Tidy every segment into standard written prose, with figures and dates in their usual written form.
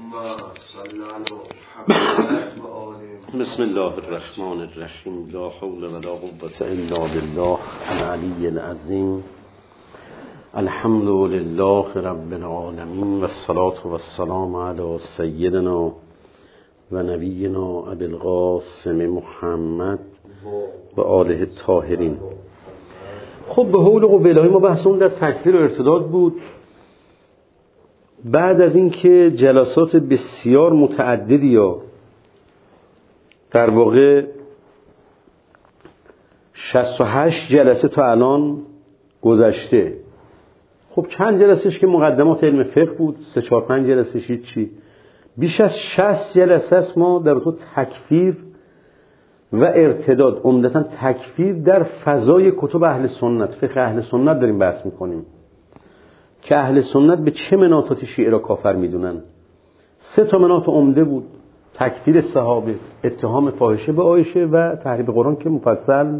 بسم الله الرحمن الرحیم. لا حول ولا قوة الا بالله العلی العظیم. الحمد لله رب العالمین و الصلاة و السلام علی سیدنا و نبینا ابی القاسم محمد و آله الطاهرین. خب به حول قوه الهی ما بحثمون در تکفیر و ارتداد بود. بعد از اینکه جلسات بسیار متعددی یا در واقع 68 جلسه تا الان گذشته، خب چند جلسهش که مقدمات علم فقه بود، 3-4-5 جلسهش هیچی، بیش از 60 جلسه است ما در تو تکفیر و ارتداد، عمدتاً تکفیر در فضای کتب اهل سنت، فقه اهل سنت داریم بحث میکنیم که اهل سنت به چه مناطات شیعه را کافر میدونن. 3 مناط عمده بود: تکفیر صحابه، اتهام فاحشه به عایشه و تحریف قرآن که مفصل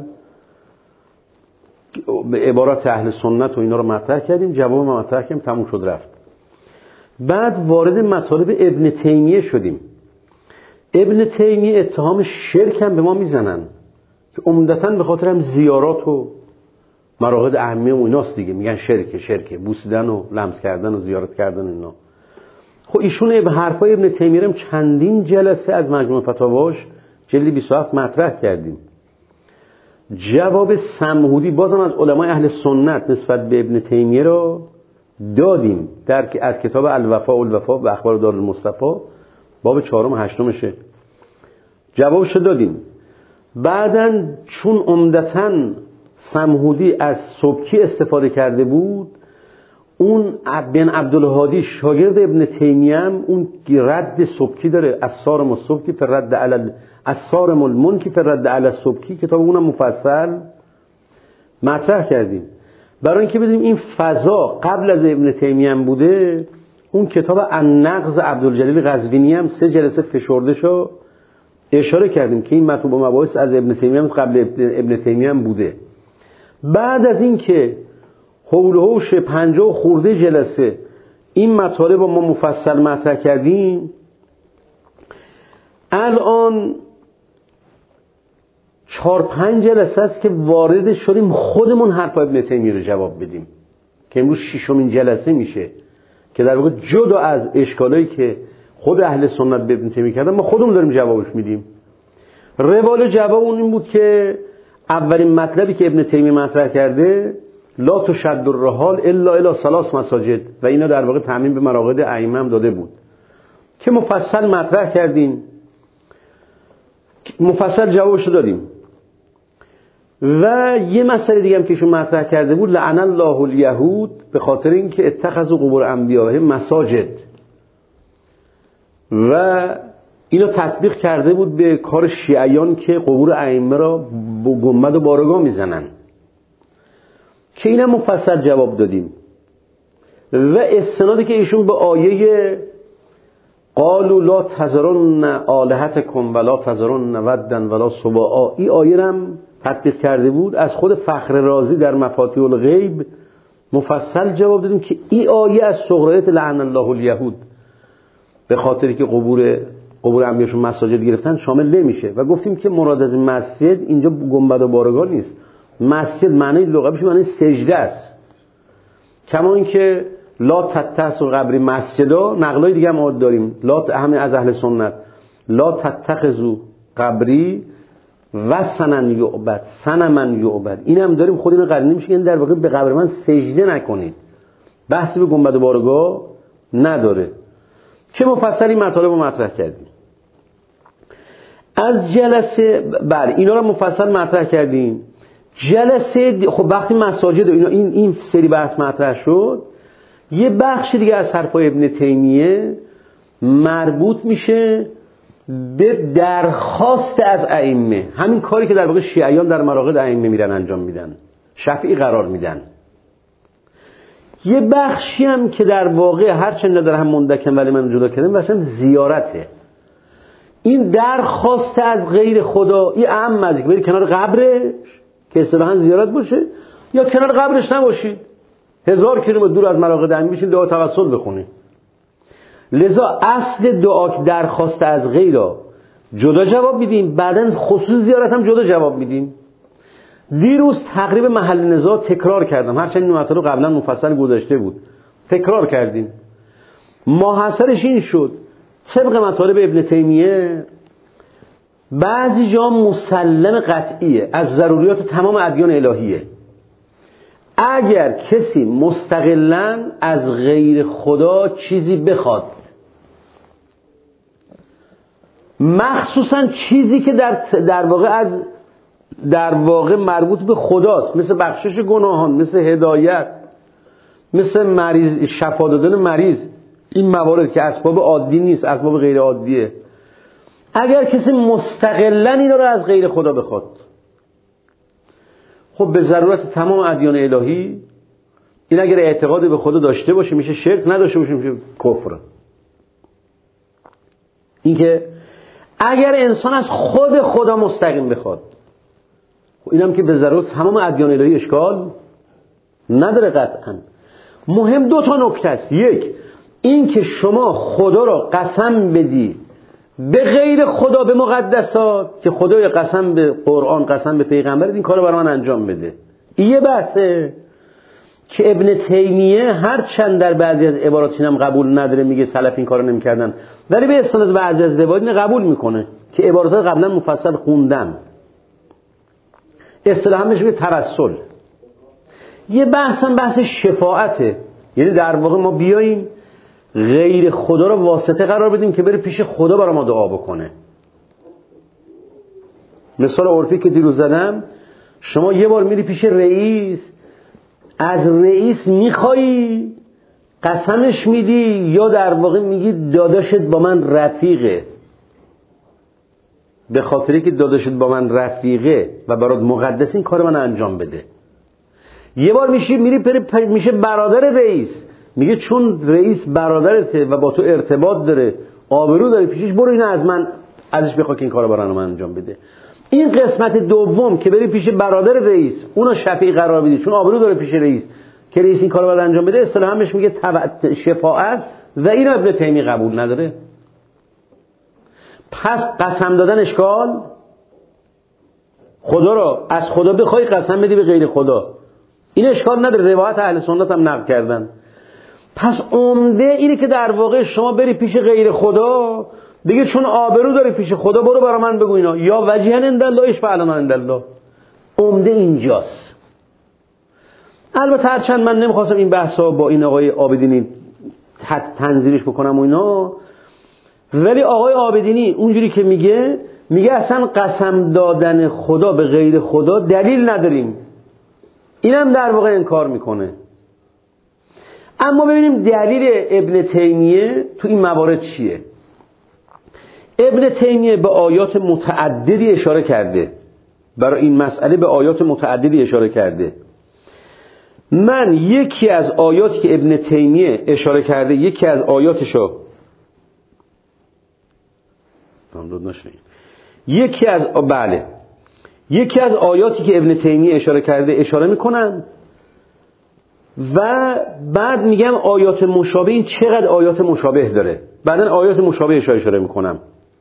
به عبارات اهل سنت و اینا رو مطرح کردیم، جواب ما مطرح کردیم، تموم شد رفت. بعد وارد مطالب ابن تیمیه شدیم. ابن تیمیه اتهام شرک هم به ما میزنن که عمدتاً به خاطر هم زیارات و مراقد اهمیه و ایناست دیگه، میگن شرکه بوسیدن و لمس کردن و زیارت کردن اینا. خب ایشون به حرفای ابن تیمیه هم چندین جلسه از مجموع فتاواش جلد 27 مطرح کردیم. جواب سمهودی بازم از علمای اهل سنت نسبت به ابن تیمیه را دادیم از کتاب الوفا و اخبار دارالمصطفی باب 4 و 8 جوابش دادیم. بعدن چون عمدتاً سمهودی از سبکی استفاده کرده بود، اون بن عبدالهادی شاگرد ابن تیمیه هم اون رد سبکی داره، الصارم السبکی فی الرد علی الصارم المنکی فی الرد علی السبکی، کتاب اونم مفصل مطرح کردیم. برای اینکه بدونیم این فضا قبل از ابن تیمیه هم بوده، اون کتاب النقض عبدالجلیل قزوینی هم 3 جلسه فشرده شو اشاره کردیم که این مطلوب و مباحث از ابن تیمیه هم قبل ابن تیمیه هم بوده. بعد از اینکه حول و حوش 50 خورده جلسه این مطالب رو ما مفصل مطرح کردیم، الان 4-5 جلسه است که وارد شدیم خودمون حرف ابن تیمیه رو جواب بدیم که امروز 6مین جلسه میشه که در واقع جدا از اشکالایی که خود اهل سنت به ابن تیمیه کردن ما خودمون داریم جوابش میدیم. روال جواب اون این بود که اولین مطلبی که ابن تیمیه مطرح کرده لا تشد الرحال الا الی 3 مساجد و اینا در واقع تعمیم به مراقد ائمه هم داده بود که مفصل مطرح کردیم، مفصل جوابش دادیم. و یه مسئله دیگه هم که ایشون مطرح کرده بود لعن الله الیهود به خاطر اینکه اتخذوا قبور انبیائهم مساجد، و اینو تطبیق کرده بود به کار شیعیان که قبور ائمه را با گنبد و بارگاه میزنن که اینم مفصل جواب دادیم. و استنادی که ایشون به آیه قالوا لا تذرن آلهتکم ولا تذرن ودا ولا سواعا، این آیه هم تطبیق کرده بود، از خود فخر رازی در مفاتیح الغیب مفصل جواب دادیم که این آیه از سغرایت لعن الله الیهود به خاطری که قبور انبیاشون مساجد گرفتن شامل نمیشه و گفتیم که مراد از مسجد اینجا گنبد و بارگاه نیست. مسجد معنی لغویش معنی سجده است، کما اینکه لا تتخذوا قبری مسجدا، نقلای دیگه هم داریم همین از اهل سنت، لا تتخذوا قبری و صنما یعبد، این هم داریم. خود اینو قرینه میشه که در واقع به قبر من سجده نکنید، بحثی به گنبد و بارگاه نداره که مفصلی مطالب رو مطرح کردیم. از جلسه اینا رو مفصل مطرح کردیم. جلسه خب وقتی مساجد و این سری بحث مطرح شد، یه بخش دیگه از حرفای ابن تیمیه مربوط میشه به درخواست از ائمه، همین کاری که در واقع شیعیان در مراقد ائمه میرن انجام میدن، شفیعی قرار میدن. یه بخشی هم که در واقع هرچند در هم مندکم ولی من جدا کردم مثلا زیارته. این درخواست از غیر خدا این اهم از که برید کنار قبرش که اصطلاحاً زیارت باشه یا کنار قبرش نباشید، 1000 کیلومتر دور از مراقد ائمه بشین دعا توسل بخونید. لذا اصل دعا که درخواست از غیر جدا جواب میدیم، بعدن خصوص زیارت هم جدا جواب میدیم. دیروز تقریب محل نزاع تکرار کردم، هرچند این مطالب قبلا مفصل گذاشته بود، تکرار کردیم. ماحصلش این شد طبق مطالب ابن تیمیه بعضی جا مسلم قطعیه، از ضروریات تمام ادیان الهیه. اگر کسی مستقلاً از غیر خدا چیزی بخواد، مخصوصاً چیزی که در واقع مربوط به خداست، مثل بخشش گناهان، مثل هدایت، مثل مریض، شفا دادن مریض، این موارد که اسباب عادی نیست، اسباب غیر عادیه. اگر کسی مستقلاً اینا رو از غیر خدا بخواد، خب به ضرورت تمام ادیان الهی این اگر اعتقاد به خدا داشته باشه میشه شرک، نداشته باشه میشه کفر. این که اگر انسان از خود خدا مستقیم بخواد، اینم که به ضرورت تمام ادیان الهی اشکال نداره قطعا. مهم دو تا نکته است. یک، این که شما خدا را قسم بدی به غیر خدا، به مقدسات، که خدای قسم به قرآن، قسم به پیغمبر، این کارو برای من انجام بده. این یه بحثه که ابن تیمیه هر چند در بعضی از عبارات اینم قبول نداره، میگه سلف این کارو نمی‌کردن، ولی به استناد بعضی از روایات قبول میکنه که عبارات قبلا مفصل خوندم. اصطلاحاً میشه توسل. یه بحثم بحث شفاعته، یعنی در واقع ما بیاییم غیر خدا رو واسطه قرار بدیم که بره پیش خدا برای ما دعا بکنه. مثال عرفی که دیروز زدم، شما یه بار میری پیش رئیس، از رئیس میخوایی، قسمش میدی، یا در واقع میگی داداشت با من رفیقه، به خاطری که داداشت با من رفیقه و برات مقدس این کار من انجام بده. یه بار میشه برادر رئیس، میگه چون رئیس برادرته و با تو ارتباط داره، آبرو داره پیشش، برو اینو از من ازش بخوا که این کارو برای من انجام بده. این قسمت دوم که بری پیش برادر رئیس، اونو شفیع قرار بدی چون آبرو داره پیش رئیس که رئیس این کارو برای انجام بده، اصطلاحاً بهش میگه شفاعت، و اینو ابن تیمیه قبول نداره. پس قسم دادن اشکال، خدا رو از خدا بخوای قسم بدی به غیر خدا، این اشکال نداره، روایت اهل سنت هم نقل کردن. پس عمده اینه که در واقع شما بری پیش غیر خدا، دیگه چون آبرو داری پیش خدا، برو برای من بگو اینا، یا وجیها عند الله اشفع لنا عند الله. عمده اینجاست. البته هرچند من نمیخواستم این بحثا با این آقای عابدینی تنظیرش بکنم و اینا، ولی آقای عابدینی اونجوری که میگه اصلا قسم دادن خدا به غیر خدا دلیل نداریم، اینم در واقع انکار میکنه. اما ببینیم دلیل ابن تیمیه تو این موارد چیه. ابن تیمیه به آیات متعددی اشاره کرده، برای این مسئله به آیات متعددی اشاره کرده. من یکی از آیاتی که ابن تیمیه اشاره کرده، یکی از آیاتشو یکی از آیاتی که ابن تیمیه اشاره کرده اشاره میکنم و بعد میگم آیات مشابه، این چقدر آیات مشابه داره، بعدن آیات مشابهش اشاره میکنم.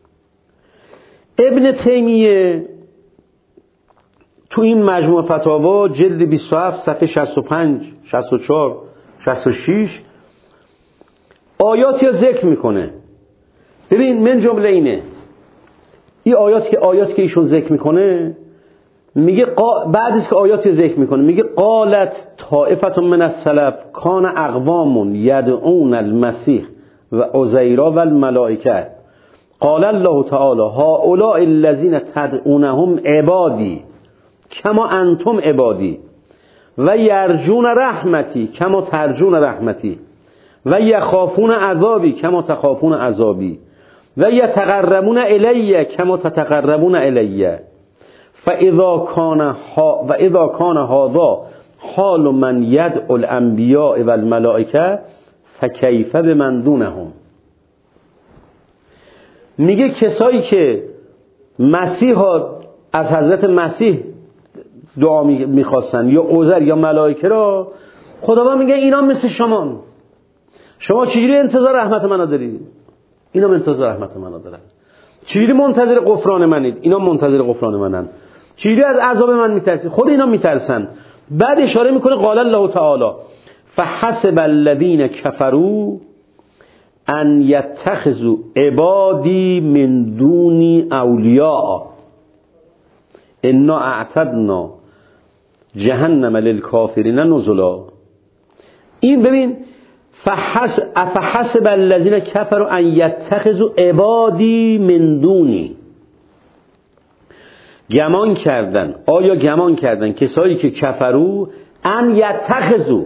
ابن تیمیه تو این مجموع فتاوا جلد 27 صفحه 65 64 66 آیاتی رو ذکر میکنه. ببین من جمله اینه، این آیاتی که ایشون ذکر میکنه، میگه بعد از که آیاتی ذکر میکنه میگه قالت طائفه من السلف کان اقوام یدعون المسیح و عزیر و الملائکه قال الله تعالی هؤلاء الذین تدعونهم عبادی کما انتم عبادی و یرجون رحمتی کما ترجون رحمتی و یخافون عذابی کما تخافون عذابی و یتقربون الی کما تتقربون الی فاذا کان هذا حال من یدعو الانبیاء و الملائکه فکیف بمن دونهم. میگه کسایی که مسیح از حضرت مسیح دعا میخواستن یا عزیر یا ملائکه را، خداوند میگه اینا مثل شما، شما چجوری انتظار رحمت منو دارید؟ اینا انتظار رحمت منو دارن. چجوری منتظر غفران منید؟ اینا منتظر غفران منن. چجوری از عذاب من میترسید؟ خود اینا میترسن. بعد اشاره میکنه قال الله تعالی فحسب الذين كفروا ان يتخذوا عبادي من دوني اولیاء انا اعتدنا جهنم للكافرین نزلا. این ببین فحسب الذين كفروا ان يتخذوا عبادي من دوني، گمان کردن، آیا گمان کردن کسایی که کفرو ان یتخذوا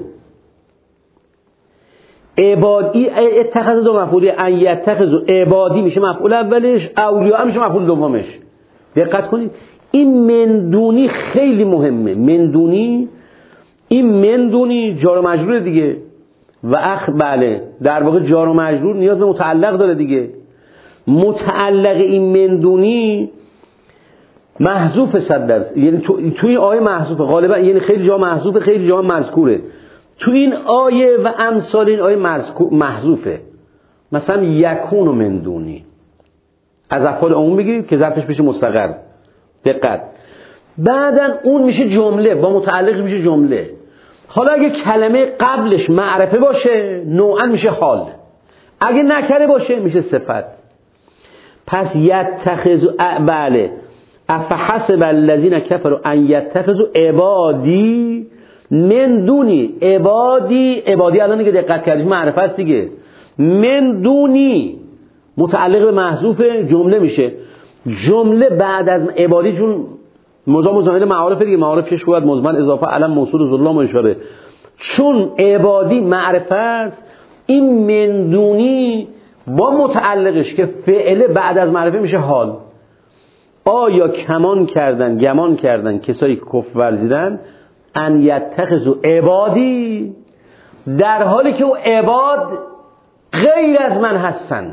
عبادی، اتخذ دو مفعولی، ان یتخذوا عبادی میشه مفعول اولش، اولیاء میشه مفعول دومش. دقت کنید این من دونی خیلی مهمه. من دونی، این من دونی جار و مجرور دیگه و بله در واقع جار و مجرور نیاز به متعلق داره دیگه. متعلق این من دونی محذوف 100%، یعنی توی آیه محذوفه غالبا، یعنی خیلی جا محذوفه خیلی جا مذکوره. تو این آیه و امثال این آیه محذوفه. مثلا یکون و من دونی از افعال عموم بگیرید که ظرفش بشه مستقر. دقت. بعدن اون میشه جمله، با متعلق میشه جمله. حالا اگه کلمه قبلش معرفه باشه نوعا میشه حال، اگه نکره باشه میشه صفت. پس یتخذوا، بله، افحسب الذين كفروا ان يتخذوا عبادي من دوني. عبادی الان که دقت کردید معرفه است دیگه. من دونی متعلق به محذوف جمله میشه. جمله بعد از عبادی چون مضاف مضاف معارف دیگه، معارفش باید مضمن اضافه علم موصول ظلام اشاره. چون عبادی معرفه است، این من دونی با متعلقش که فعله بعد از معرفه میشه حال. آیا گمان کردن کسایی که کفر ورزیدن ان یتخذوا عبادی، در حالی که او عباد غیر از من هستن.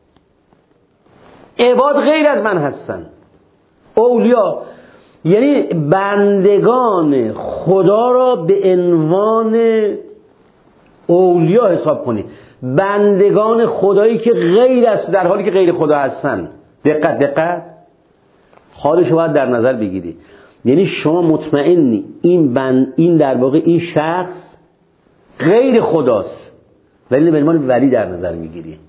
عباد غیر از من هستن. اولیا یعنی بندگان خدا را به عنوان اولیا حساب کنید. بندگان خدایی که غیر از، در حالی که غیر خدا هستن. دقت حالش رو باید در نظر بگیری. یعنی شما مطمئنی این در واقع این شخص غیر خداست ولی به عنوان ولی در نظر میگیری.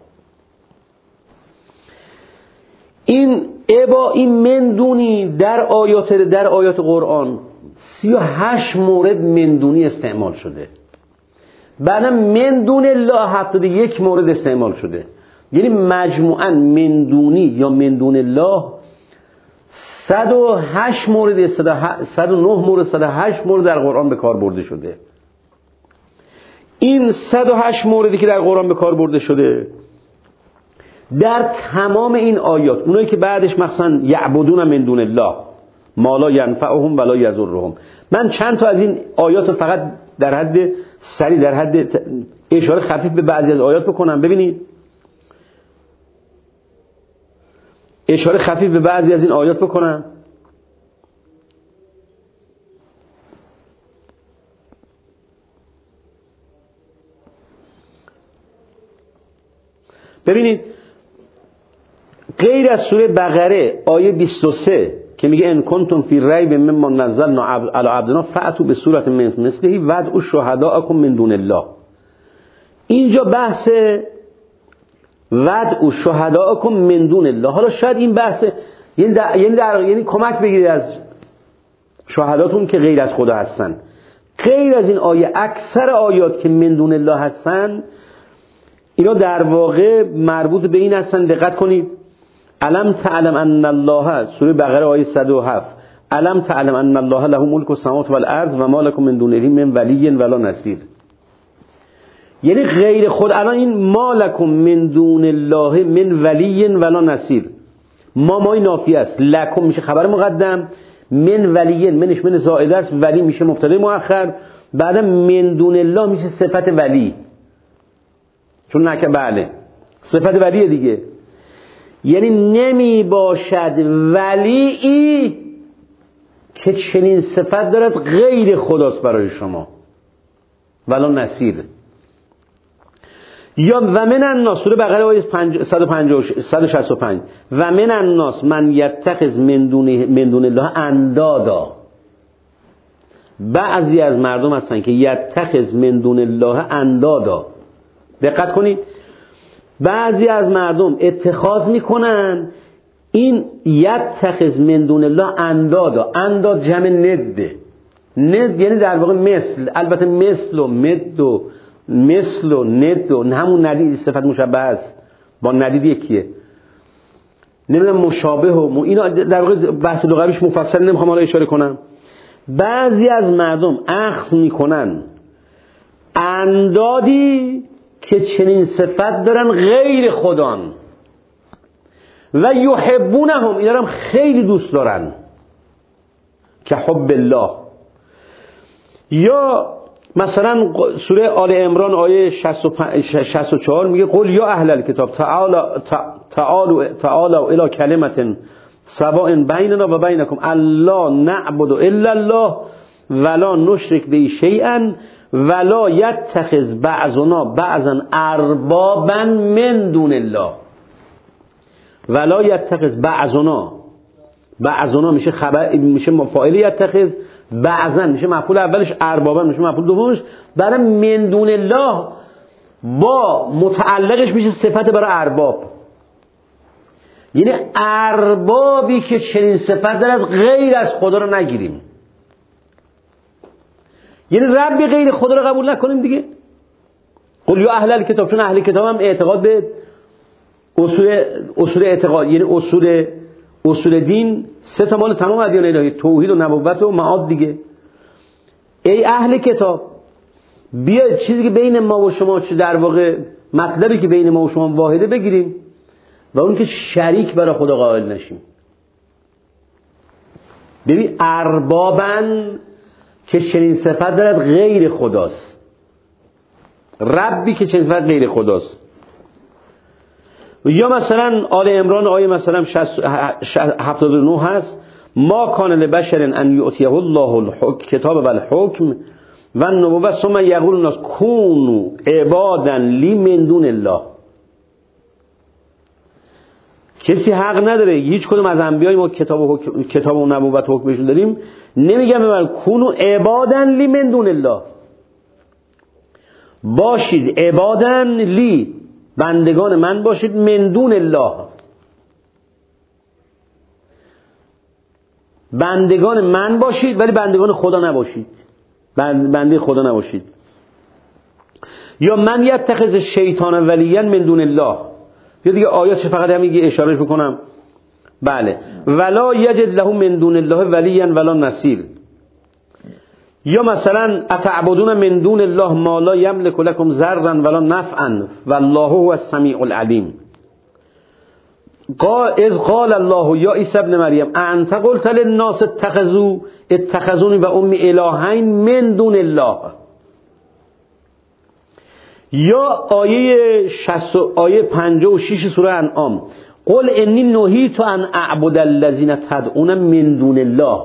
این من دونی در آیات قرآن 38 مورد من دونی استعمال شده. بعدم من دون الله 71 مورد استعمال شده. یعنی مجموعاً من دونی یا من دون الله 108 مورد 109 مورد 108 مورد در قرآن به کار برده شده. این 108 موردی که در قرآن به کار برده شده در تمام این آیات، اونایی که بعدش مثلا یعبدون من دون الله ما لا ینفعهم ولا یضرهم، من چند تا از این آیات فقط در حد سری، در حد اشاره خفیف به بعضی از آیات بکنم. ببینید اشاره خفیف به بعضی از این آیات بکنم. ببینید غیر از سوره بقره آیه 23 که میگه ان کنتم فی ریب مما نزلنا علی عبدنا فأتوا بسورة مثله وادعوا شهداءکم من دون الله. اینجا بحث وادعوا شهداءکم من دون الله. حالا شاید این بحث یعنی کمک بگیرید از شهداتون که غیر از خدا هستن. غیر از این آیه اکثر آیات که من دون الله هستن اینا در واقع مربوط به این هستن. دقت کنید الم تعلم ان الله، سوره بقره آیه 107، الم تعلم ان الله له ملک السماوات والارض و ما لكم من دونه من ولی ولا نصیر. یعنی غیر خود. الان این ما لكم من دون الله من ولی ولا نصیر، مای نافیه است، لکم میشه خبر مقدم، من ولی منش من زائده است، ولی میشه مبتدا مؤخر، بعد من دون الله میشه صفت ولی، چون نکه بله صفت ولیه دیگه. یعنی نمی باشد ولیی که چنین صفت دارد غیر خداست برای شما ولا نصیر. یا و من الناس، سوره بقره آیه 165 و من الناس من یتخذ من دون الله اندادا. بعضی از مردم هستن که یتخذ من دون الله اندادا. دقت کنید، بعضی از مردم اتخاذ میکنن این یتخذ من دون الله اندادا. انداد جمع نده. ند یعنی در واقع مثل، البته مثل و مد و مثل و ند و همون ندید صفت مشبه است با ندید یکیه. نمیدونم مشابه و اینا در واقع بحث لغویش مفصل نمیخوام حالا اشاره کنم. بعضی از مردم اخذ میکنن اندادی که چنین صفت دارن غیر خدان و یحبونهم، اینا هم خیلی دوست دارن که حب الله. یا مثلا سوره آل عمران آیه 64 میگه قل یا اهل الکتاب تعالوا الی کلمة سواء بیننا و بینکم الا نعبد الا الله ولا نشرک به شیئا ولا یتخذ بعضنا بعضا اربابا من دون الله. ولا یتخذ بعضنا میشه خبر، میشه مفاعل یتخذ، بعضا میشه مفعول اولش، اربابا میشه مفعول دومش. برای من دون الله با متعلقش میشه صفت برای ارباب، یعنی اربابی که چنین صفت دارد غیر از خدا رو نگیریم، یعنی ربی غیر خدا رو قبول نکنیم دیگه. قل یا اهل الکتاب، چون اهل کتاب هم اعتقاد به اصول اعتقاد، یعنی اصول دین سه تا مال تمام ادیان الهی، توحید و نبوت و معاد دیگه. ای اهل کتاب بیا چیزی که بین ما و شما، چه در واقع مطلبی که بین ما و شما واحده بگیریم و اون که شریک برای خدا قائل نشیم. ببین اربابن که چنین صفت دارد غیر خداست، ربی که چنین صفت غیر خداست. یا مثلا آل عمران آیه مثلا 79 هست ما کان لبشر ان یؤتیه الله الکتاب و الحکم و النبوة ثم یقول الناس کونوا عبادا لی من دون الله. کسی حق نداره، هیچ کدوم از انبیای ما کتاب و نبوت حکمشون داریم نمیگم ببر کونوا عبادا لی من دون الله، باشید عبادا لی، بندگان من باشید، من دون الله، بندگان من باشید ولی بندگان خدا نباشید، بنده خدا نباشید. یا من یتخذ شیطان ولیا من دون الله. یا دیگه آیات فقط همین اشاره میکنم. بله ولا یجد له من دون الله ولیا ولا نصیر. یا مثلا اتعبدون من دون الله ما لا یملک لكم ضرا ولا نفعا والله هو السمیع العلیم. اذ قال الله یا عیسی ابن مریم انت قلت للناس اتخذونی و امی الهین من دون الله. یا آیه 56 سوره انعام قل انی نهیت ان اعبد الذین تدعون من دون الله.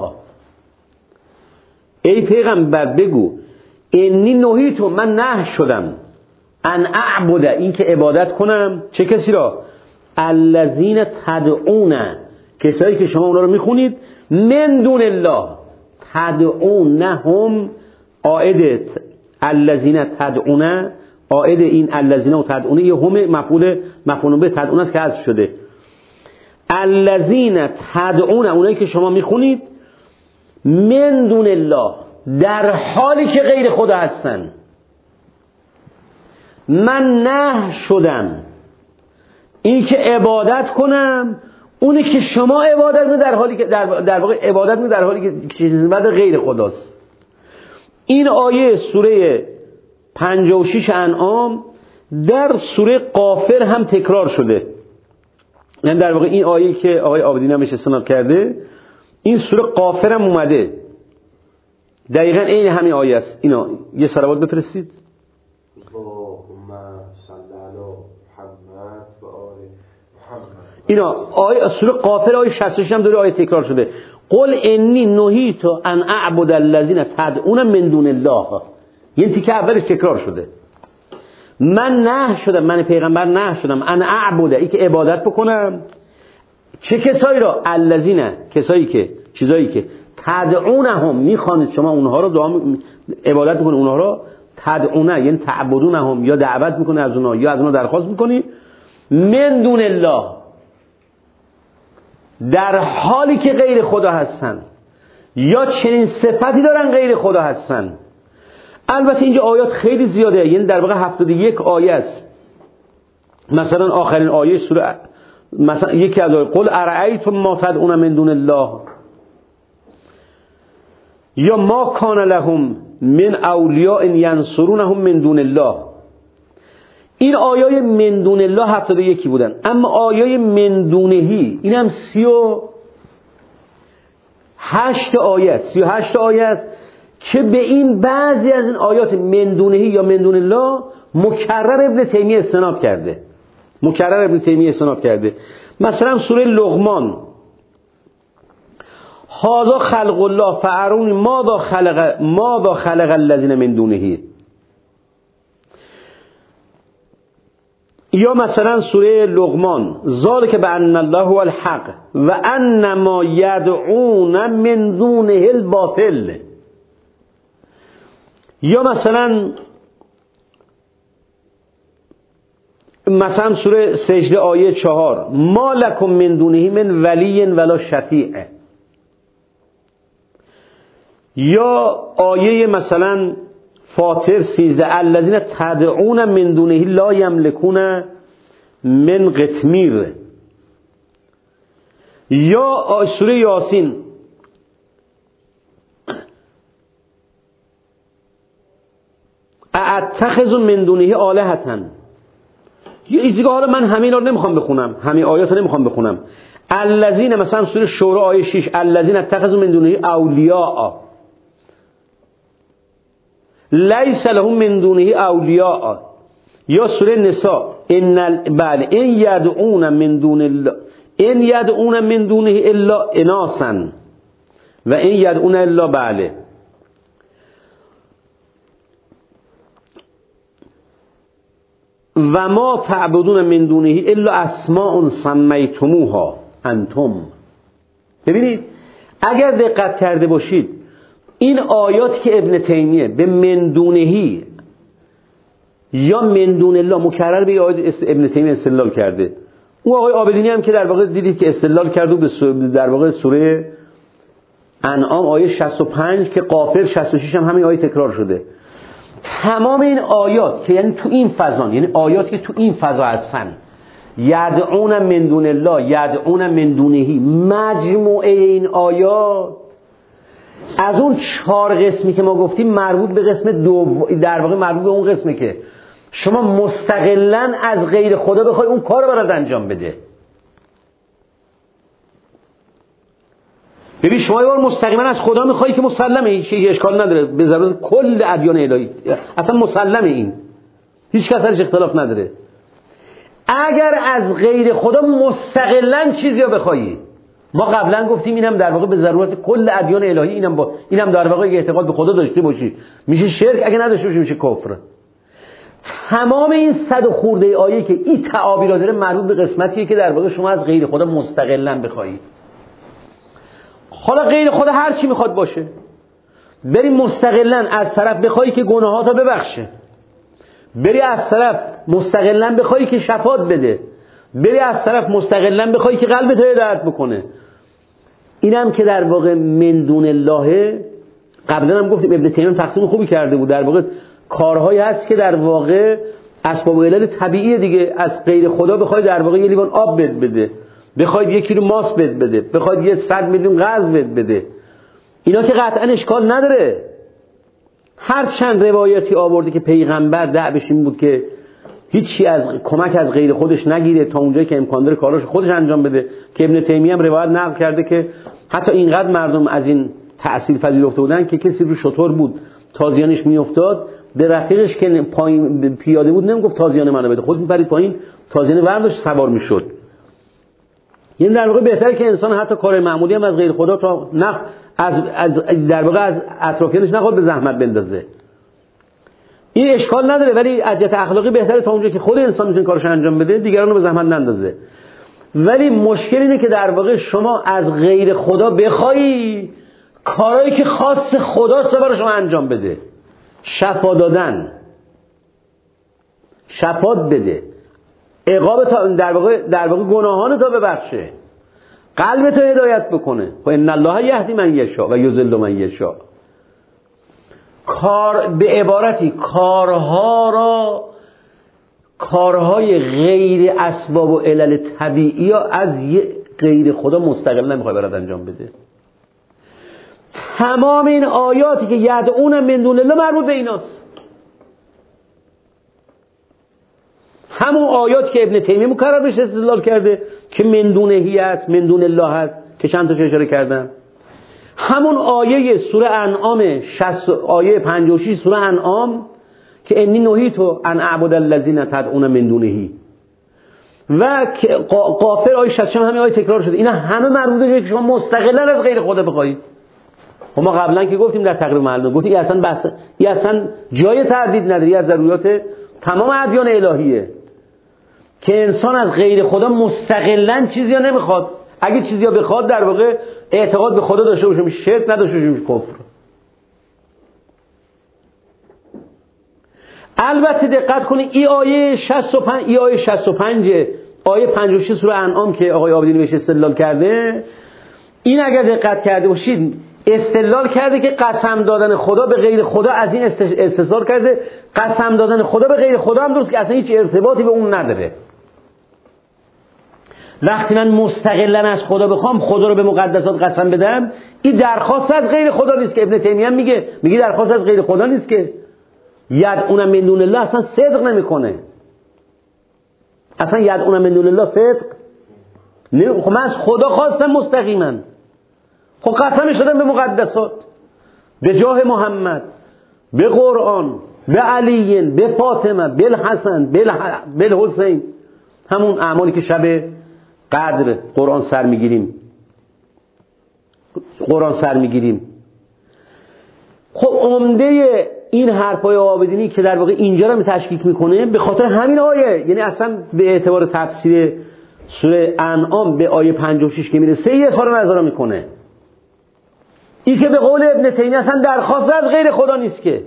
ای پیغمبر بگو انی نهیت، من نهی شدم، ان اعبد، این که عبادت کنم چه کسی را؟ الذین تدعون، کسایی که شما اونا رو میخونید، من دون الله، تدعونهم عائد الذین تدعون، عائد این الذین و تدعون یه هم مفعول به تدعون است که حذف شده. الذین تدعون، اونایی که شما میخونید، من دون الله، در حالی که غیر خدا هستن. من نه شدم این که عبادت کنم اونی که شما عبادت می در حالی که در واقع عبادت می در حالی که بعد غیر خداست. این آیه سوره 56 انعام در سوره غافر هم تکرار شده. یعنی در واقع این آیه که آقای عابدین هم استناد کرده، این سوره غافر هم اومده، دقیقاً این همین آیه است. اینا یه صلوات بفرستید. اینا آیه سوره غافر آیه 66 هم داره آیه تکرار شده. قل انی نهیت ان اعبد الذین تدعون من دون الله. یعنی تیکه اولش تکرار شده. من نه شدم، من پیغمبر نه شدم انا اعبده، ای که عبادت بکنم. چه کسایی را؟ الذین، کسایی که، چیزایی که تدعونهم، میخوانید شما اونها رو عبادت میکنید، اونها رو تدعونه یعنی تعبدونهم، یا دعوت میکنه از اونها یا از اونها درخواست میکنی، من دون الله، در حالی که غیر خدا هستن یا چنین صفتی دارن غیر خدا هستن. البته اینجا آیات خیلی زیاده، یعنی در واقع 71 آیه است. مثلا آخرین آیه سوره، مثلا یکی از آیه قل ارأیتم ما تدعون من دون الله یا ما کان لهم من اولیاء ینصرونهم من دون الله. این آیای من دون الله 71 بودن، اما آیای من دونهی این هم 38 آیه است. 38 آیه است که به این بعضی از این آیات من دونهی یا من دون الله مکرر ابن تیمیه استناد کرده. مکرر ابن تیمیه استناد کرده. مثلا سوره لقمان هذا خلق الله فارونی ماذا خلق الذین من دونه، یا مثلا سوره لقمان ذالک بان الله هو الحق و ان ما یدعون من دونه الباطل، یا مثلا سوره سجده آیه 4 ما لکم من دونه من ولی ولا شفیع، یا آیه مثلا فاطر 13 الذین تدعون من دونه لا یملکون من قطمیر، یا سوره یاسین اتخذ من دونه آلهة. یه دیگه حالا من همین رو نمیخوام بخونم، همین آیات رو نمیخوام بخونم. الذین، مثلا سوره شورا آیه 6 الذین اتخذوا من دونه اولیاء لیس لهم من دونه اولیاء، یا سوره نساء ان یدعون من دون الله ان یدعون من دونه الا اناسا و ان یدعون الا بله. و ما تعبدون من دونه الا اسماء سمیتموها انتم. ببینید اگر دقت کرده باشید این آیات که ابن تیمیه به من دونهی یا من دون الله مکرر به آیات ابن تیمیه استدلال کرده. او آقای عابدینی هم که در واقع دیدید که استدلال کرده به در واقع سوره انعام آیه 65 که غافر 66 هم همین آیه تکرار شده. تمام این آیات که یعنی تو این فضا، یعنی آیات که تو این فضا هستن، یدعون من دون الله یدعون من دونهی، مجموعه این آیات از اون 4 قسمی که ما گفتیم مربوط به قسم در واقع مربوط به اون قسمی که شما مستقلاً از غیر خدا بخوای اون کار رو برات انجام بده. ببین شما یه بار مستقیما از خدا میخوای که مسلمه، هیچ اشکال نداره، به ضرورت کل ادیان الهی اصلا مسلمه، این هیچ کس ازش اختلاف نداره. اگر از غیر خدا مستقلاً چیزی رو بخوایی، ما قبلا گفتیم اینم در واقع به ضرورت کل ادیان الهی، اینم در واقع اعتقاد به خدا داشته باشی میشه شرک، اگه نداشته باشی میشه کفر. تمام این 100 خورده آیه که این تعابیر داره مربوط به قسمتیه که در واقع شما از غیر خدا مستقلاً بخوایی. حالا غیر خدا هر چی میخواد باشه، بری مستقلاً از طرف بخوایی که گناهاتو ببخشه، بری از طرف مستقلاً بخوایی که شفاعت بده، بری از طرف مستقلاً بخوایی که قلبت رو هدایت بکنه. اینم که در واقع من دون الله، قبلا هم گفتیم ابن تیمیه تقسیم خوبی کرده بود، در واقع کارهایی هست که در واقع اسباب و علل طبیعیه دیگه. از غیر خدا بخوای در واقع یه لیوان آب بده، بخواید 1 کیلو ماست بده، بخواید 100 میلیون قرض بده، اینا که قطعا اشکال نداره. هر چند روایتی آورده که پیغمبر دعوش این بود که هیچی از کمک از غیر خودش نگیره تا اونجایی که امکان داره کاراش خودش انجام بده، که ابن تیمیه هم روایت نقل کرده که حتی اینقدر مردم از این تأثیر پذیرفته بودن که کسی رو شطور بود تازیانش میافتاد، به رفیقش که پایین پیاده بود نمیگفت تازیان منو بده، خود میپرید پایین تازیان برداشت سوار میشد. یعنی در واقع بهتره که انسان حتی کار معمولی هم از غیر خدا تا در واقع از اطرافیانش نخواد به زحمت بندازه. این اشکال نداره، ولی از جهت اخلاقی بهتره تا اونجا که خود انسان میتونه کارش انجام بده دیگران رو به زحمت نندازه. ولی مشکل اینه که در واقع شما از غیر خدا بخوای کارهایی که خاص خداست برای شما انجام بده. شفا دادن، شفاعت بده، عقاب تا در واقع گناهان تا ببخشه، قلب تو هدایت بکنه. و ان الله یهدی من یشاء و یضل من یشاء. کار به عبارتی کارهای غیر اسباب و علل طبیعی ها از غیر خدا مستقلا نمیخواد برات انجام بده. تمام این آیاتی که یدعون من دون الله مربوط به ایناست. همون آیاتی که ابن تیمیه مکرر بهش استدلال کرده که من دونهی است، من دون الله هست که چند تاش اشاره کردم. همون آیه سوره انعام آیه 56 سوره انعام که انی نهیتو ان اعبد الذین تدعون من دونهی و غافر آیه 60 همین آیه تکرار شده. اینا همه مربوطه به که شما مستقلا از غیر خدا بخواید. و ما قبلا که گفتیم در تقریر معلومه گفتیم این اصلا جای تردید نداره، از ضروریات تمام ادیان الهیه که انسان از غیر خدا مستقلا چیزی نمیخواد. اگه چیزی بخواد در واقع اعتقاد به خدا داشته باشه میشه شرک، نداشته باشه میشه کفر. البته دقت کنید این آیه 65 آیه 56 سوره انعام که آقای عابدی بهش استدلال کرده، این اگر دقت کرده باشید استدلال کرده که قسم دادن خدا به غیر خدا، از این استثار کرده قسم دادن خدا به غیر خدا هم درست که اصلا هیچ ارتباطی به اون نداره. وقتی من مستقلا از خدا بخوام خدا رو به مقدسات قسم بدم، این درخواست از غیر خدا نیست که ابن تیمیه میگه درخواست از غیر خدا نیست که یدعون من دون الله اصلا صدق نمیکنه. اصلا یدعون من دون الله صدق خب من از خدا خواستم مستقیما، خب قسم شدم به مقدسات، به جاه محمد، به قرآن، به علی، به فاطمه، به الحسن، به الحسین، همون اعمالی که شب قدر قرآن سر میگیریم. خب عمده این حرفای عابدینی که در واقع اینجا رو تشکیک میکنه به خاطر همین آیه، یعنی اصلا به اعتبار تفسیر سوره انعام به آیه 56 که میرسه یه اظهار نظر میکنه. این که به قول ابن تیمیه اصلا درخواست از غیر خدا نیست که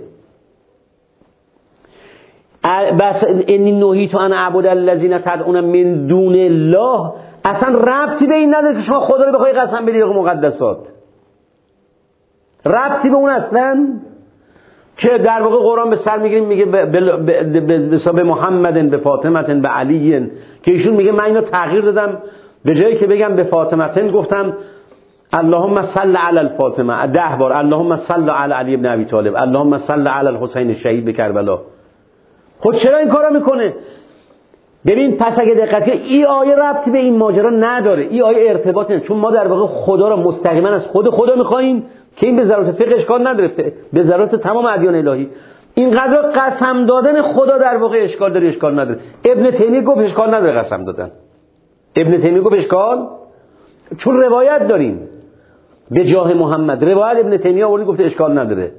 بس انی نهیت ان اعبد الذین تدعون من دون الله اصلا ربطی به این نداره که شما خدا رو بخوای قسم بدی به مقدسات، ربطی به اون اصلا که در واقع قرآن به سر میگیریم میگه به محمد، به فاطمه، به علی، که ایشون میگه من اینو تغییر دادم، به جایی که بگم به فاطمه گفتم اللهم صل علی الفاطمه 10 بار، اللهم صل علی علی ابن ابی طالب، اللهم صل علی الحسین الشهید به کربلا. خود چرا این کارو میکنه؟ ببین پس اگه دقت کنید این آیه ربطی به این ماجرا نداره، این آیه ارتباطی نداره، چون ما در واقع خدا رو مستقیما از خدا میخوایم که این به ضرورت فقه اشکال نداره، به ضرورت تمام ادیان الهی. اینقدر قسم دادن خدا در واقع اشکال داره، اشکال نداره. ابن تیمیه گفت اشکال نداره قسم دادن. ابن تیمیه گفت اشکال، چون روایت داریم به جاه محمد، روایت ابن تیمیه آورد گفت اشکال نداره.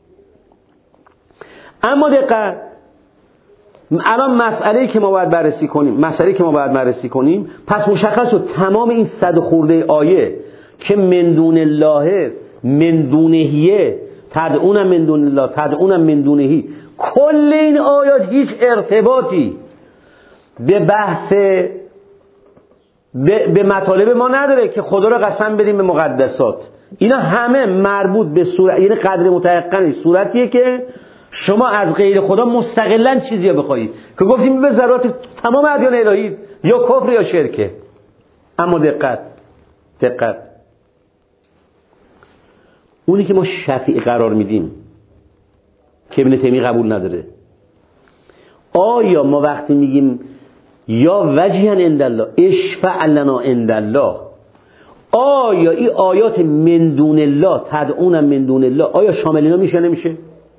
اما دقت، الان مسئله‌ای که ما باید بررسی کنیم، پس مشخص شد تمام این 100 خورده آیه که من دون الله، من دونهیه، تدعون من دون الله، تدعون من دونهی، کل این آیات هیچ ارتباطی به بحث به مطالب ما نداره که خدا رو قسم بدیم به مقدسات. اینا همه مربوط به صورت، یعنی قدر متيقن صورتیه که شما از غیر خدا مستقلا چیزی رو بخواید که گفتیم به ضرورت تمام ادیان الهی یا کفر یا شرکه. اما دقت، اونی که ما شفیع قرار میدیم که ابن تیمیه قبول نداره، آیا ما وقتی میگیم یا وجها عند الله اشفع لنا عند الله، آیا این آیات من دون الله، تدعون من دون الله، آیا شامل اینا میشه نمیشه؟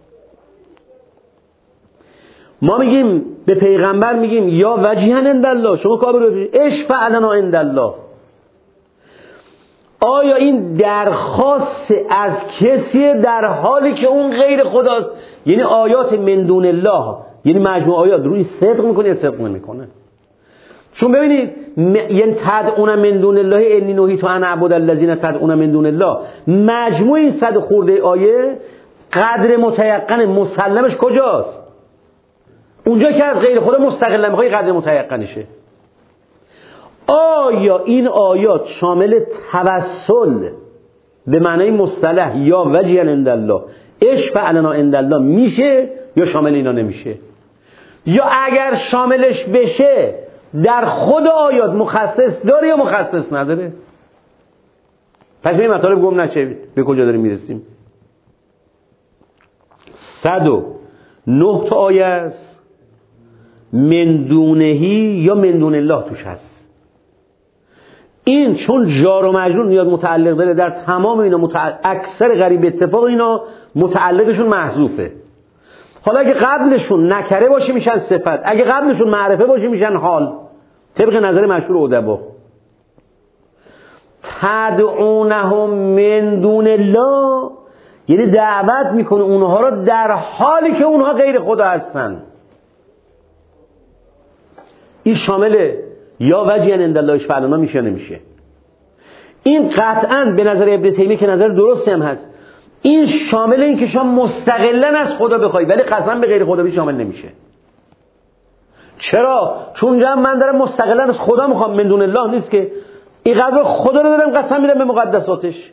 ما میگیم به پیغمبر میگیم یا وجها عند الله، شما کابر اشفع لنا عند الله، آیا این درخواست از کسی در حالی که اون غیر خداست؟ یعنی آیات من دون الله، یعنی مجموع آیات روی صدق میکنه یا صدق نمیکنه؟ چون ببینید یعنی تدعون من دون الله انی نهیت ان اعبد الذین تدعون من دون الله، مجموع این 100 خورده آیه قدر متیقن مسلمش کجاست؟ اونجا که از غیر خدا مستقلا میخوای قدر متیقنشه. آیا این آیات شامل توسل به معنای مصطلح یا وجه عند الله اشفع لنا عند الله میشه یا شامل اینا نمیشه؟ یا اگر شاملش بشه در خود آیات مخصص داره یا مخصص نداره؟ پس به این مطالب گم نشه. به کجا داریم میرسیم؟ 109 تا آیه است من دونهی یا من دون الله توش هست. این چون جار و مجرور میاد متعلق داره، در تمام اینا اکثر غریب اتفاق اینا متعلقشون محذوفه. حالا اگه قبلشون نکره باشه میشن صفت، اگه قبلشون معرفه باشه میشن حال، طبق نظر مشهور ادبا. تدعونهم من دون الله یعنی دعوت میکنه اونها را در حالی که اونها غیر خدا هستن. این شامل یا وجه عند الله اشفع لنا میشه نمیشه؟ این قطعا به نظر ابن تیمیه که نظر درستی هم هست، این شامل این که شما مستقلا از خدا بخوای ولی قسم به غیر خدا بی شامل نمیشه. چرا؟ چون من دارم مستقلا از خدا میخوام، من دون الله نیست که. اینقدر خدا رو دارم قسم میدم به مقدساتش.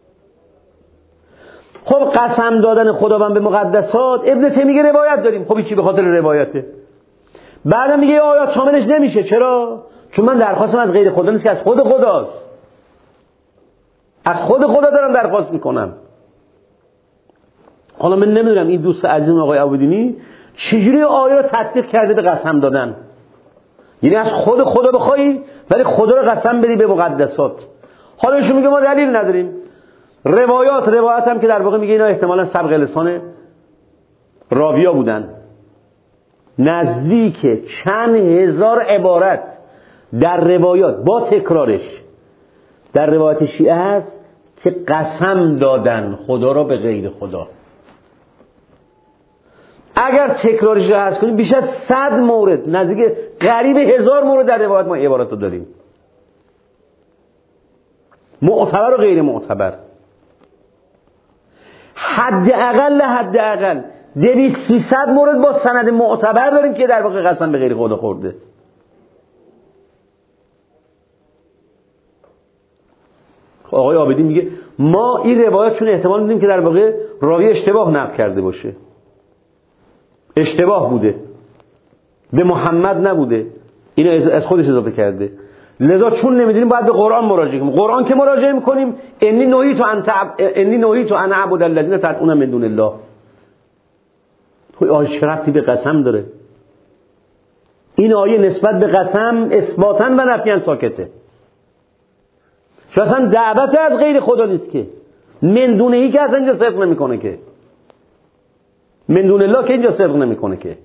خب قسم دادن خداوند به مقدسات، ابن تیمیه روایت داریم. خب چی به خاطر روایته؟ بعدم میگه آیات شاملش نمیشه. چرا؟ چون من درخواستم از غیر خدا نیست که از خود خداست. از خود خدا دارم درخواست میکنم. حالا من نمیدونم این دوست عزیزم آقای عابدینی چجوری آیه رو تطبیق کرده به قسم دادن. یعنی از خود خدا بخوای ولی خدا رو قسم بدی به مقدسات. حالا ایشون میگه ما دلیل نداریم. روایت هم که در واقع میگه اینا احتمالاً سبق لسان راویا بودن، نزدیک چند هزار عبارت در روایات با تکرارش در روایت شیعه هست که قسم دادن خدا را به غیر خدا. اگر تکرارش را هست کنیم بیش از 100 مورد، نزدیک قریب 1000 مورد در روایت ما عبارت رو داریم، معتبر و غیر معتبر. حداقل 200-300 مورد با سند معتبر داریم که در واقع قسم به غیر خدا خورده. آقای عابدی میگه ما این روایت چون احتمال میدیم که در واقع راوی اشتباه نقل کرده باشه، اشتباه بوده، به محمد نبوده، اینو از خودش اضافه کرده، لذا چون نمیدونیم باید به قرآن مراجعه کنیم. قرآن که مراجعه میکنیم انی نهیت ان اعبد الذین تدعون من دون الله. آیه چه ربطی به قسم داره؟ این آیه نسبت به قسم اثباتاً و نفیاً ساکته. چون اصلا دعوت از غیر خدا نیست که. من دونهی که اصلا اینجا صدق نمیکنه که. من دون الله که اینجا صدق نمیکنه که.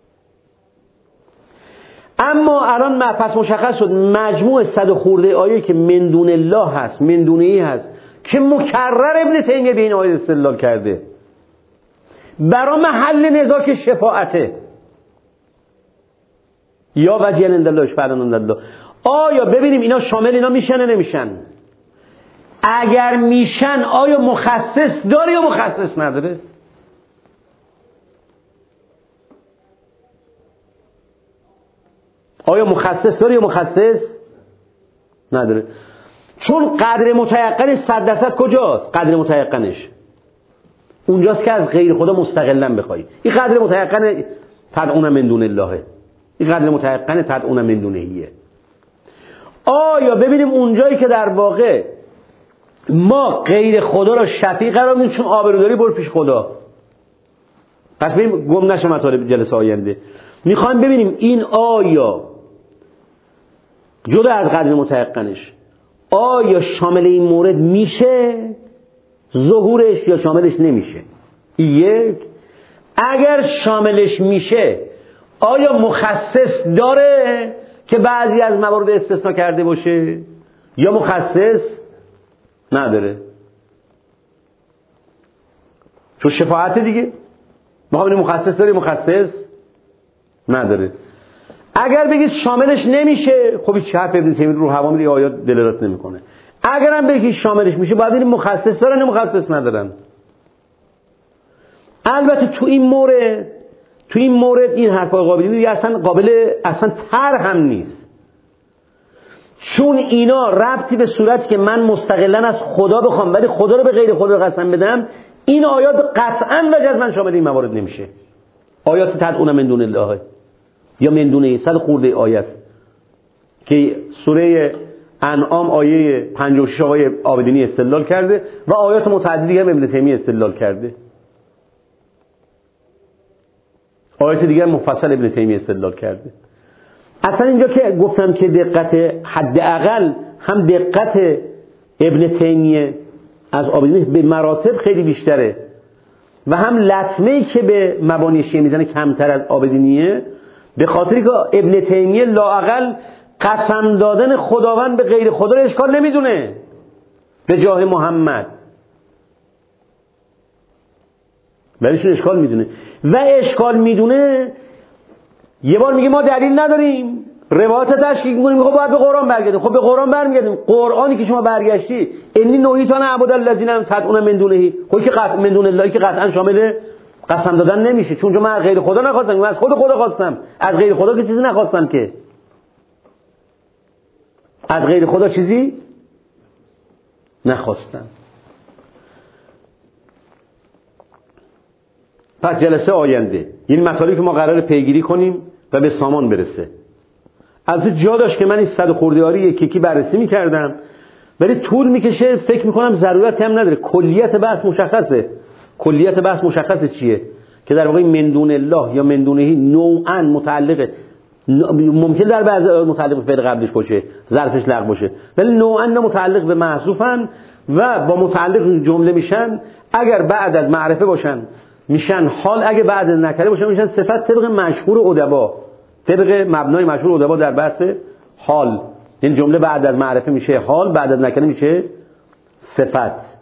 اما الان پس مشخص شد مجموع 100 خورده آیه که من دون الله هست، من دونهی هست که مکرر ابن تیمیه به این آیه استدلال کرده برای محل نزاع که شفاعته یا وجه عند الله اشفع لنا عند الله. آیا ببینیم اینا شامل اینا میشن یا نمیشن؟ اگر میشن آیا مخصص داره یا مخصص نداره؟ آیا مخصص داره یا مخصص نداره؟ چون قدر متیقن 100% کجاست؟ قدر متیقنش اونجاست که از غیر خدا مستقلا بخوای. این قدر متیقن تدعون من دون الله، این قدر متیقن تدعون من دونهیه. آیا ببینیم اونجایی که در واقع ما غیر خدا را شفیع قرار میدیم چون آبروداری برو پیش خدا. پس ببینیم گم نشه مطالب جلسه آینده. میخوایم ببینیم این آیا جدا از قدر متیقنش آیا شامل این مورد میشه ظهورش یا شاملش نمیشه. یک، اگر شاملش میشه آیا مخصص داره که بعضی از موارد استثناء کرده باشه یا مخصص نداره، چون شفاعت دیگه. ما همین مخصص داریم، مخصص نداره. اگر بگید شاملش نمیشه، خب هیچ حرف ابن تیمیه رو هوا میره، آیات دلالت نمیکنه. اگرم بگید شاملش میشه، باید ببینیم مخصص دارن یا مخصص ندارن. البته تو این مورد این حرفای قابلی اصلا طرح هم نیست، چون اینا ربطی به صورتی که من مستقلا از خدا بخوام ولی خدا رو به غیر خدا قسم بدم، این آیات قطعا و جزما شامل این موارد نمیشه. آیات تدعون من دون الله یا من دونه 100 خورده آیه است که سوره انعام آیه 56 آقای عابدینی استدلال کرده و آیات متعددی هم ابن تیمیه استدلال کرده. آیات دیگر مفصل ابن تیمیه استدلال کرده. اصلا اینجا که گفتم که دقت حداقل هم دقت ابن تیمیه از عابدینی به مراتب خیلی بیشتره و هم لطمه‌ای که به مبانی شیعه میزنه کمتر از عابدینیه، به خاطری که ابن تیمیه لااقل قسم دادن خداوند به غیر خدا رو اشکال نمیدونه به جاه محمد، ولیشون اشکال میدونه و اشکال میدونه. یه بار میگه ما دلیل نداریم، روایات تشکیک میکنیم، خب باید به قرآن برگردیم. خب به قرآن برمیگردیم. قرآنی که شما برگشتی انی نهیتان اعبد الذین تدعون من دونه، خب که قطع من دون الله که قطعا شامل قسم دادن نمیشه، چون من غیر خدا نخواستم، من از خود خدا خواستم، از غیر خدا که چیزی نخواستم، که از غیر خدا چیزی نخواستم. پس جلسه آینده یعنی مطالبی که ما قراره پیگیری کنیم و به سامان برسه، از جا داشت که من این 100 خورده یکی بررسی میکردم ولی طول میکشه، فکر میکنم ضرورتی هم نداره. کلیت بحث مشخصه. کلیت بحث مشخصه چیه؟ که در واقع من دون الله یا من دونهی نوعا متعلقه، ممکن در بعضی متعلق به فعل قبلش باشه، ظرفش لغو باشه، ولی نوعا متعلق به محذوفن و با متعلق جمله میشن. اگر بعد از معرفه باشن میشن حال، اگه بعد از نکره باشن میشن صفت، طبق مشهور ادبا، طبق مبنای مشهور ادبا در بحث حال. این جمله بعد از معرفه میشه حال، بعد از نکره میشه صفت.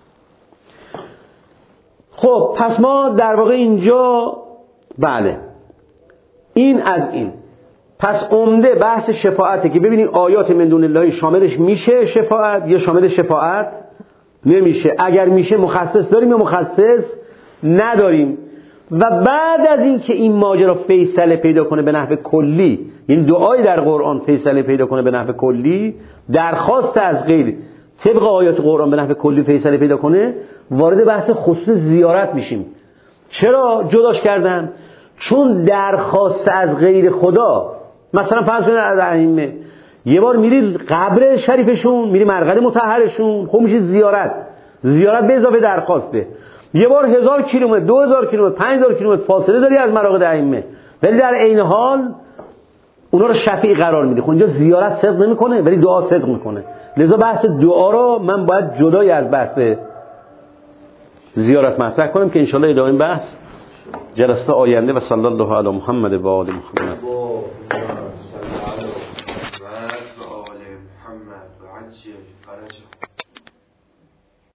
خب پس ما در واقع اینجا بله این از این. پس عمده بحث شفاعته که ببینیم آیات من دون الله شاملش میشه شفاعت یا شامل شفاعت نمیشه. اگر میشه مخصص داریم یا مخصص نداریم. و بعد از این که این ماجرا فیصله پیدا کنه به نحو کلی، این دعای در قرآن فیصله پیدا کنه به نحو کلی، درخواست از غیر طبق آیات قرآن به نحو کلی فیصله پیدا کنه، وارد بحث خصوص زیارت میشیم. چرا جداش کردم؟ چون درخواست از غیر خدا، مثلا فرض کنید از ائمه یه بار میری قبر شریفشون، میری مرقد مطهرشون، خب میشه زیارت به اضافه درخواسته. یه بار 1000 کیلومتر، 2000 کیلومتر، 5000 کیلومتر فاصله داری از مراقد ائمه، ولی در عین حال اونا رو شفیع قرار میده. خب اینجا زیارت صدق نمیکنه ولی دعا صدق میکنه. لذا بحث دعا رو من باید جدای از بحث زیارت مطرح کنم که انشالله ادامه بحث جلسه آینده. و صلی الله علی محمد و آل محمد.